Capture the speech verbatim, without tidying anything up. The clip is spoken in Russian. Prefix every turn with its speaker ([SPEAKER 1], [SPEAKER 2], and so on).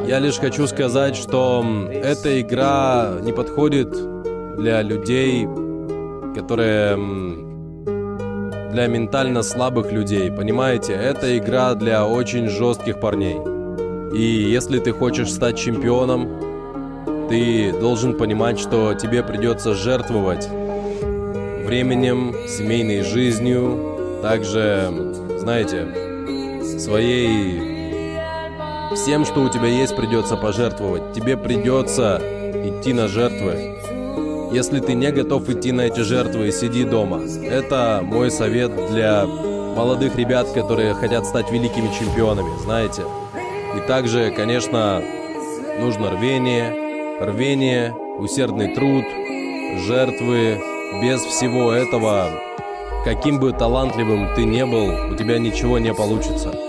[SPEAKER 1] Я лишь хочу сказать, что эта игра не подходит для людей, которые... для ментально слабых людей, понимаете? Это игра для очень жестких парней. И если ты хочешь стать чемпионом, ты должен понимать, что тебе придется жертвовать временем, семейной жизнью, также, знаете, своей... всем, что у тебя есть, придется пожертвовать. Тебе придется идти на жертвы. Если ты не готов идти на эти жертвы, сиди дома. Это мой совет для молодых ребят, которые хотят стать великими чемпионами, знаете. И также, конечно, нужно рвение, рвение, усердный труд, жертвы. Без всего этого, каким бы талантливым ты не был, у тебя ничего не получится.